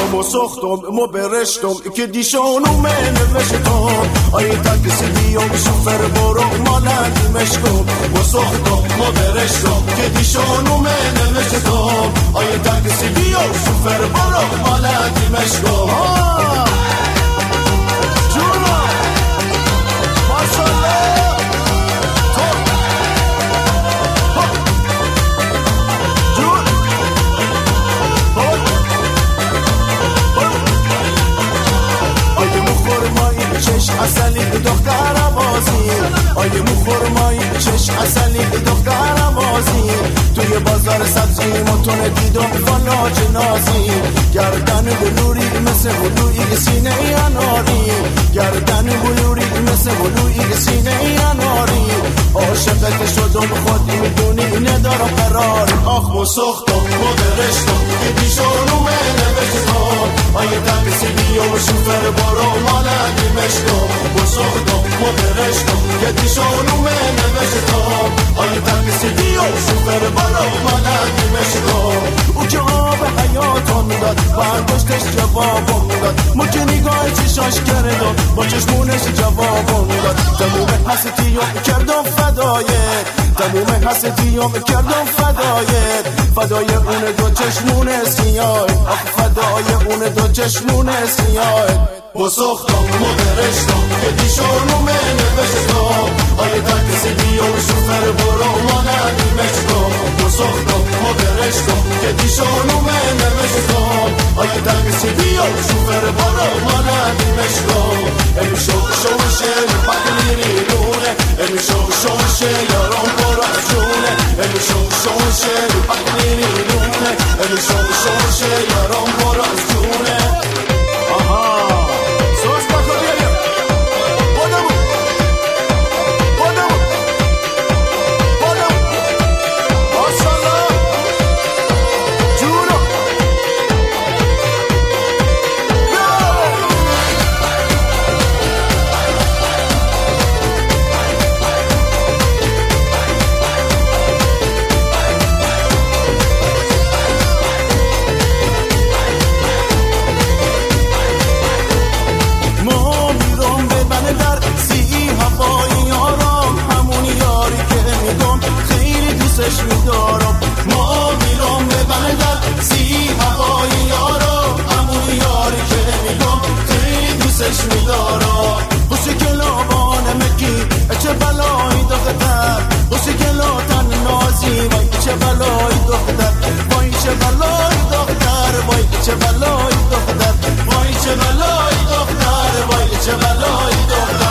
وسختم ما برشتم که دیشانو نوشتم آیه تاکسی بیام شوفر برو مالندی مشکم وسختم ما برشتم که دیشانو نوشتم آیه تاکسی بیام شوفر برو مالندی مشکم جونا ماشالله چش اصلی دختر بازی آیه مو خرمایی چش اصلی دختر بازی توی بازار سبزی متون دیدم فالا جنازی گردن بلوری مثل بلوری سینه اناری گردن بلوری مثل بلوری سینه اناری عاشقت شدم خود میدونی ندارم قرار آخ و سختم مدرشتم که دیشانو نوشتم آیه تاکسی بیام شوفر برو مالندی مشکم و سختم مدرشتم که دیشانو نوشتم آیه تاکسی بیام شوفر برو مالندی مشکم او که آب حیاتم داد برداشتش جوابم داد مجه نگاه چشاش کردم با چشمونش جوابم داد تموم حسیتیام کردم فدایت تموم حسیتیام کردم فدایت فدای اون دو چشمون سیاه آخ فدای اون دو چشمون سیاه با سختم مدرشتم که دیشانو نوشتم آیه تاکسی بیام شوفر برو مالندی مشکم با سختم مدرشتم که دیشانو نوشتم آیه تاکسی بیام شوفر برو مالندی مشکم ام شوشه بقلی رونه ام شوشه یارم برو جونه ام شوشه بقلی رونه ام شوشه یارم برو جونه ما میرم به بندر سی هوای یارا همون یاری که میگم خیلی دوستش میدارم بوسی کلابان مکی چه بلایی دختر بوسی کلاتن نازی وای چه بلایی دختر وای چه بلایی دختر وای چه بلایی دختر وای چه بلایی دختر وای چه بلایی دختر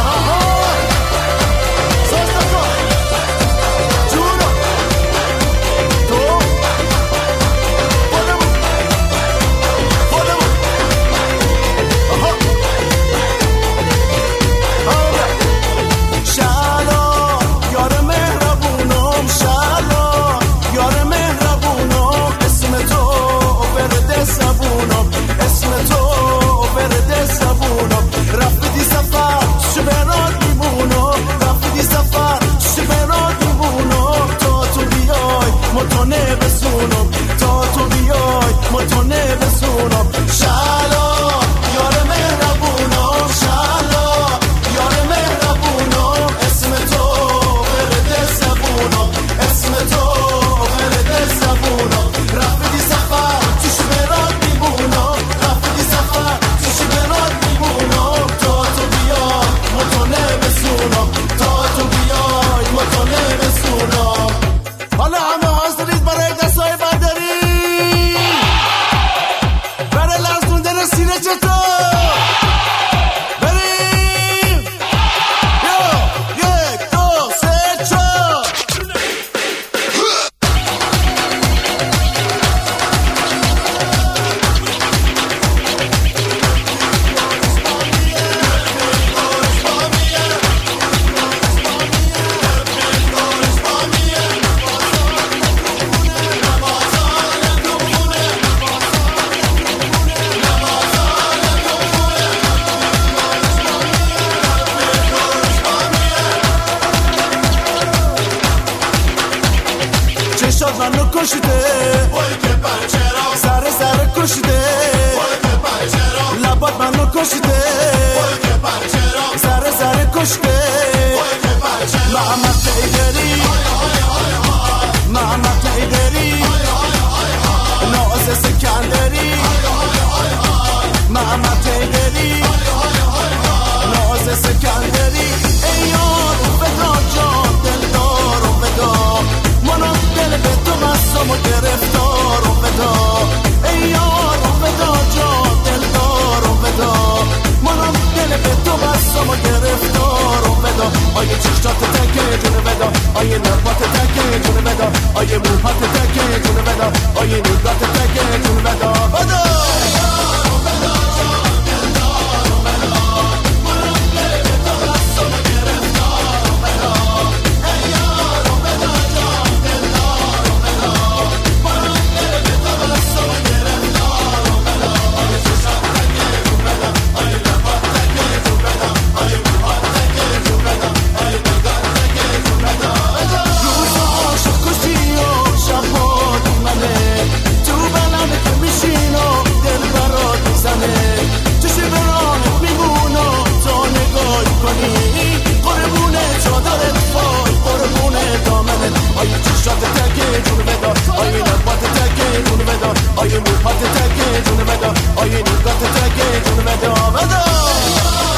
تگه جون بدا آیه نیگات تگه جون بدا بدا